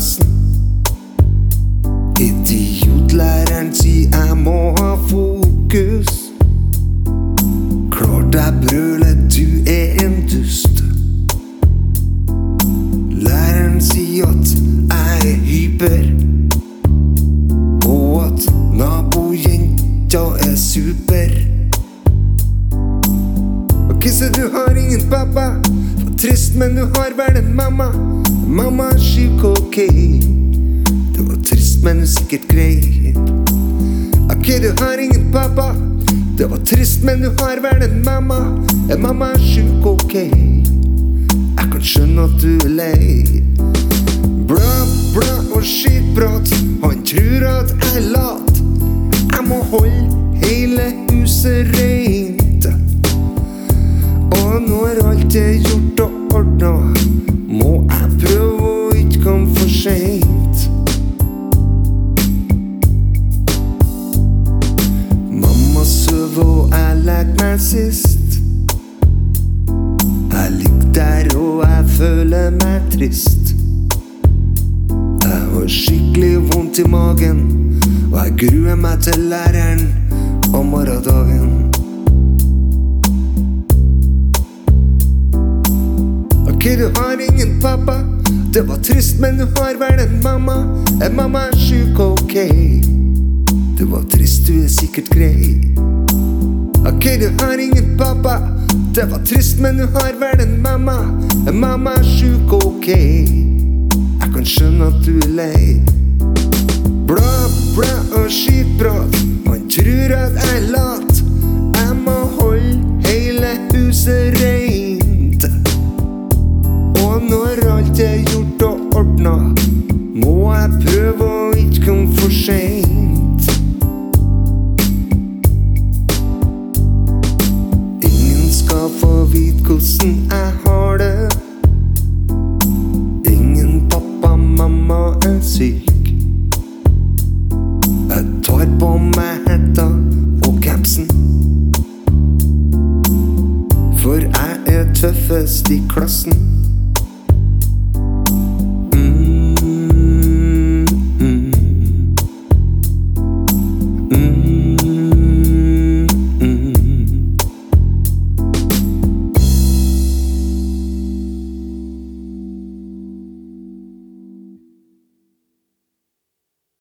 klassen. Idiotlæreren sier jeg må ha fokus. Klart jeg brøler, du en dust. Læreren sier at jeg hyper, og at nabojenta super. Ok, så du har ingen pappa. For trist, men du har vel en mamma. Mamma syk, ok. Det var trist, men sikkert greit. Ok, du har ingen pappa. Det var trist, men du har vel en mamma. Mamma syk, ok. Jeg kan skjønne at du lei. Bla, bla og skitprat. Han tror at jeg lat. Jeg må holde hele huset rent. Og når alt gjort og ordnet, må jeg prøve å ikke komme for sent. Mamma søv og jeg legger meg sist. Jeg ligger der og jeg føler meg trist. Jeg har skikkelig vondt i magen, og jeg gruer meg til læreren om morgendagen. Ok, du har ingen pappa. Det var trist, men du har vel en mamma. Mamma syk, ok. Det var trist, du sikkert grei. Ok, du har ingen pappa. Det var trist, men du har vel en mamma. Mamma syk, ok. Jeg kan skjønne at du lei. Bla, bla og skitprat. Han tror at jeg lat. Jeg må holde hele huset rent. Og når alt gjort og ordnet, må jeg prøve å ikke komme for sent. Ingen skal få vite hvordan jeg har det. Ingen pappa, mamma syk. Jeg tar på meg hetta og capsen, for jeg tøffest i klassen.